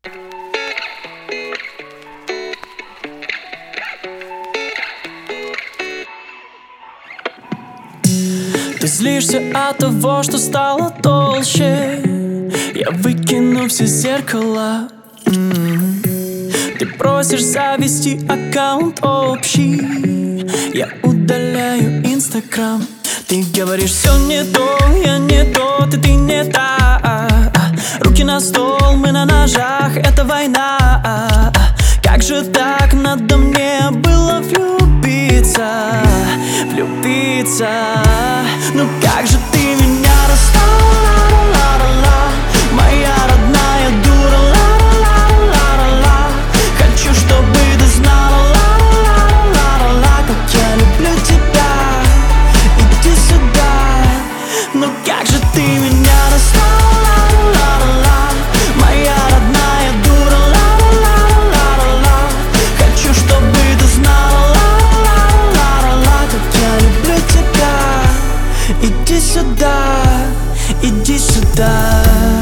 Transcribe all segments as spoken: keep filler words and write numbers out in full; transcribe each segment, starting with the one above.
Ты злишься от того, что стало толще. Я выкину все зеркала. м-м. Ты просишь завести аккаунт общий. Я удаляю Инстаграм. Ты говоришь, все не то, я не тот, и ты не та. Руки на стол, мы на ножах, это война. Как же так надо мне было влюбиться, влюбиться? Ну как же ты меня расстала, моя родная дура, ла-ла-ла-ла-ла. Хочу, чтобы ты знала, ла-ла-ла-ла-ла, как я люблю тебя. Иди сюда. Ну как же ты меня расстала, ла-ла-ла, моя родная дура, ла-ла-ла-ла-ла. Хочу, чтобы ты знала, ла-ла-ла-ла-ла, как я люблю тебя. Иди сюда, иди сюда.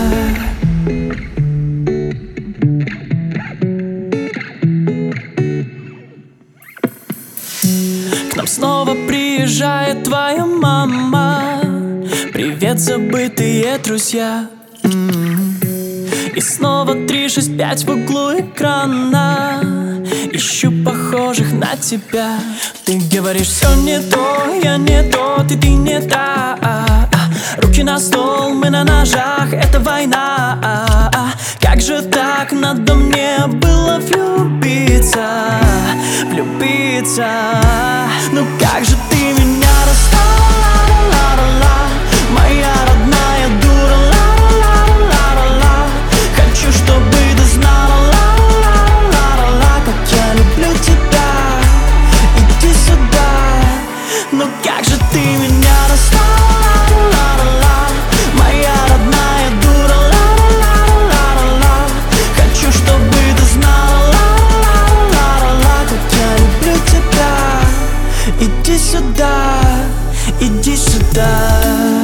К нам снова приезжает твоя мама. Привет, забытые друзья. м-м. И снова три шесть пять в углу экрана. Ищу похожих на тебя. Ты говоришь, все не то, я не тот, и ты не та. Руки на стол, мы на ножах, это война. Как же так надо мне было влюбиться, влюбиться? Ну как же ты меня расстала, ла-ла-ла, моя родная дура, ла-ла-ла-ла-ла. Хочу, чтобы ты знала, ла-ла-ла-ла-ла, как я люблю тебя. Иди сюда. Ну как же ты меня расстала, ла-ла-ла, моя родная дура, ла-ла-ла-ла-ла. Хочу, чтобы ты знала, ла-ла-ла-ла-ла, как я люблю тебя. Иди сюда, иди сюда.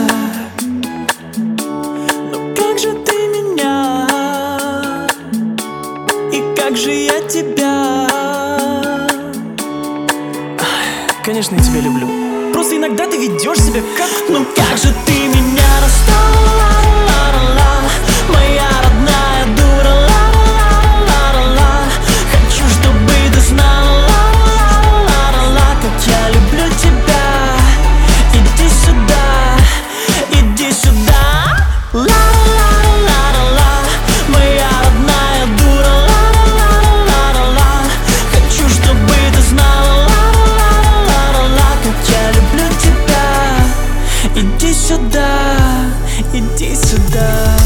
Ну как же ты меня, и как же я тебя. Конечно, я тебя люблю. Просто иногда ты ведешь себя как... Ну как же ты меня расстала, ла-ла-ла, моя родная дура, ла-ла-ла-ла-ла. Хочу, чтобы ты знала, ла-ла-ла-ла-ла, как я люблю тебя. Иди сюда, иди сюда. Ла-ла-ла-ла-ла, моя родная дура, ла-ла-ла-ла-ла. Хочу, чтобы ты знала, ла-ла-ла-ла-ла, как я люблю тебя. Иди сюда, иди сюда.